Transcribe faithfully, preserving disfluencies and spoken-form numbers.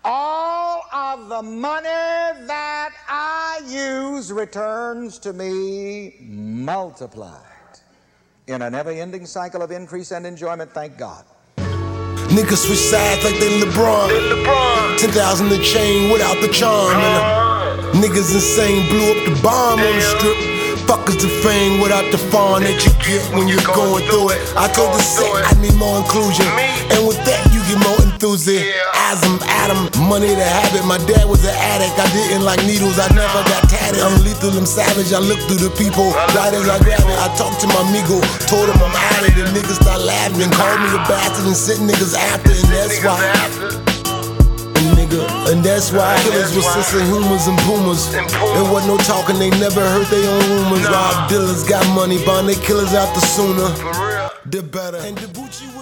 all of the money that I use returns to me multiplied in a never-ending cycle of increase and enjoyment, thank God. Niggas switch sides like they LeBron. LeBron. ten thousand a chain without the charm. Uh. And niggas insane, blew up the bomb on the strip. Fuck is the fame without the fun that you get when you're going through it. I told the set I need more inclusion, and with that you get more enthusiasm. Asm, Adam, money to habit. My dad was an addict. I didn't like needles. I never got tatted. I'm lethal. I'm savage. I look through the people right as I grab it. I talked to my amigo, told him I'm out of it. Niggas start laughing and called me a bastard and sent niggas after, and that's why. Nigga, and that's why killers was sissing humans and boomers. There wasn't no talking, they never heard they own rumors. Rob dealers got money, bond they killers out the sooner the better. And the Gucci